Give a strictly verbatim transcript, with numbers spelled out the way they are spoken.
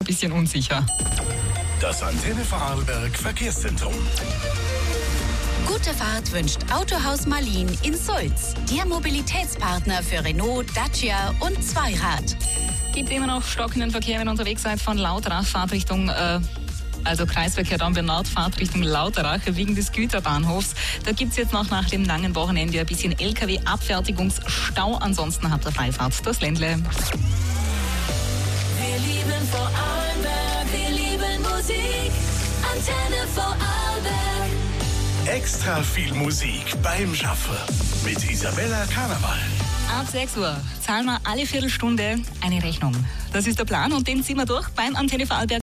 bisschen unsicher. Das Antenne Vorarlberg Verkehrszentrum. Gute Fahrt wünscht Autohaus Marlin in Sulz. Der Mobilitätspartner für Renault, Dacia und Zweirad. Gibt immer noch stockenden Verkehr, wenn ihr unterwegs seid von Lauterach, Fahrtrichtung, äh, also Kreisverkehr Bernard, Fahrtrichtung Lauterach wegen des Güterbahnhofs. Da gibt es jetzt noch nach dem langen Wochenende ein bisschen L K W-Abfertigungsstau. Ansonsten habt ihr Freifahrt durchs Ländle. Wir lieben Vorarlberg, wir lieben Musik. Antenne Vorarlberg. Extra viel Musik beim Schaffen mit Isabella Karneval. Ab sechs Uhr zahlen wir alle Viertelstunde eine Rechnung. Das ist der Plan und den ziehen wir durch beim Antenne Vorarlberg